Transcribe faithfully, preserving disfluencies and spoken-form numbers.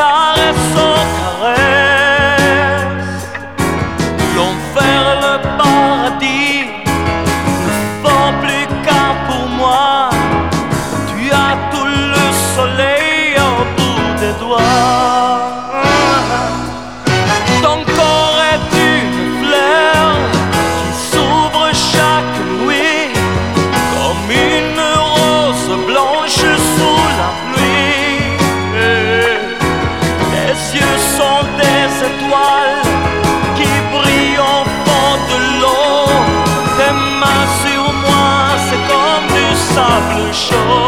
caresses aux caresses l'ont vers le paradis. Ne faut plus qu'un pour moi. Tu as tout le soleil au bout des doigts. Ton corps est une fleur qui s'ouvre chaque nuit comme une rose blanche sous la pluie. Tes yeux sont des étoiles qui brillent au fond de l'eau. Tes mains sur moi, c'est comme du sable chaud.